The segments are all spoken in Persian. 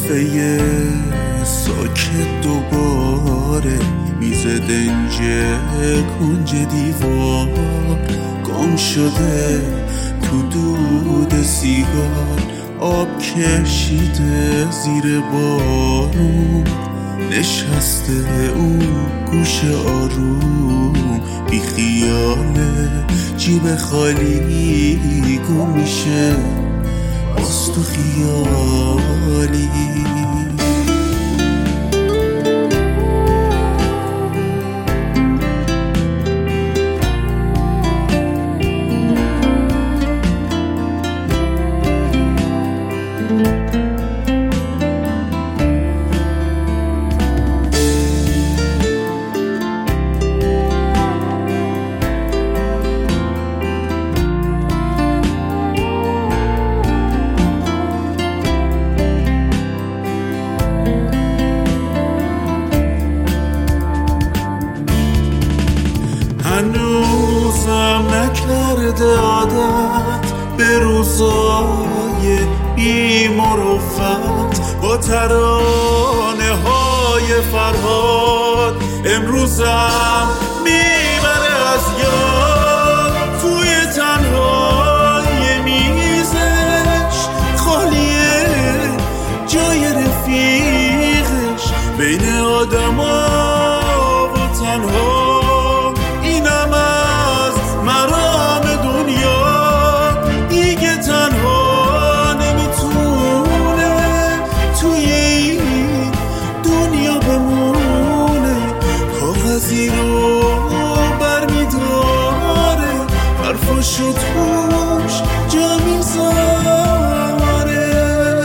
کافه ساکت دوباره، میز دنج کنج دیوار گم شده تو دود سیگار، آب کشیده زیر بارون، نشسته اون گوش آروم، بی خیاله جیب خالی گم میشه باز تو خیالی. هنوزم نکرده عادت به روزای بی مروت، با ترانه های فرهاد امروزم میبره از یاد. توی تنهای میزش خالیه جای رفیقش، بین آدما و تنها حرفاشو توش جا میذاره،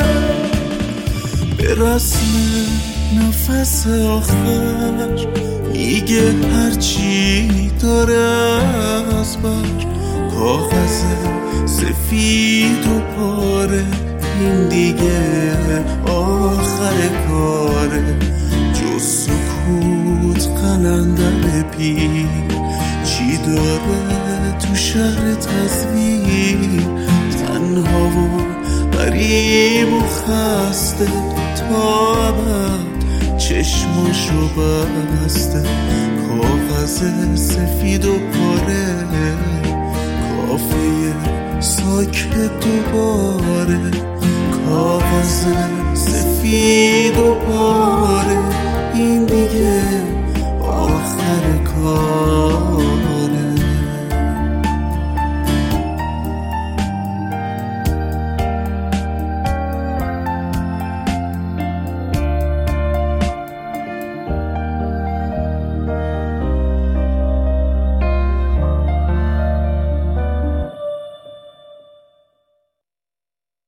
به رسم نفس آخر میگه هرچی داره از بر، کاغذ سفید و پاره، این دیگه آخر کاره، جز سکوت قلندر پیر چی داره تو شهر تصویر، تنها و غریب و خسته تا ابد چشماشو بسته، کاغذ سفید و پاره، کافه ساکت دوباره، کاغذ سفید و پاره، این دیگه آخر کار.